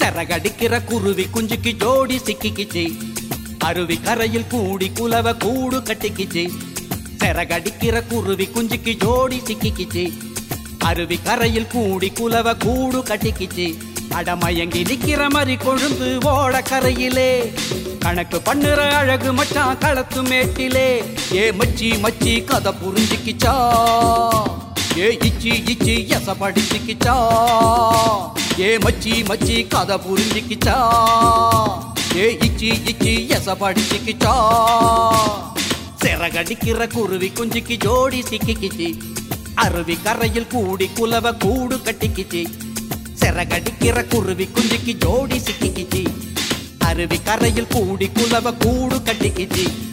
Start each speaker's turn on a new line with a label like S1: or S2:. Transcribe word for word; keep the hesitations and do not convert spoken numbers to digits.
S1: செரகடிக்கிற குருவி குஞ்சுக்கு ஜோடி சிக்கிக்கிச்சு அருவி கரையில் கூடி குலவ கூடு கட்டிக்கிச்சு செரகடிக்கிற குருவி குஞ்சுக்கு ஜோடி சிக்கிக்கிச்சு அருவி கரையில் கூடி குலவ கூடு கட்டிக்கிச்சு அடமயங்கி நிக்கிற மாதிரி கொழுந்து ஓட கரையிலே கணக்கு பண்ணுற அழகு மச்சான் களத்து மேட்டிலே ஏ மச்சி மச்சி கதை புரிஞ்சுக்கிச்சா ஏ இச்சி இச்சி எச படிச்சுக்கிச்சா ஏ மச்சி மச்சி கதை புரிஞ்சுக்கிச்சா ஏ இச்சி இச்சி எச படிச்சுக்கிச்சா செரகடிக்கிற குருவி குஞ்சுக்கு ஜோடி சிக்கிக்கிச்சு அருவி கரையில் கூடி குலவ கூடு கட்டிக்கிச்சு செரகடிக்கிற குருவி குஞ்சுக்கு ஜோடி சிக்கிக்கிச்சு அருவி கரையில் கூடி குலவ கூடு கட்டிக்கிச்சு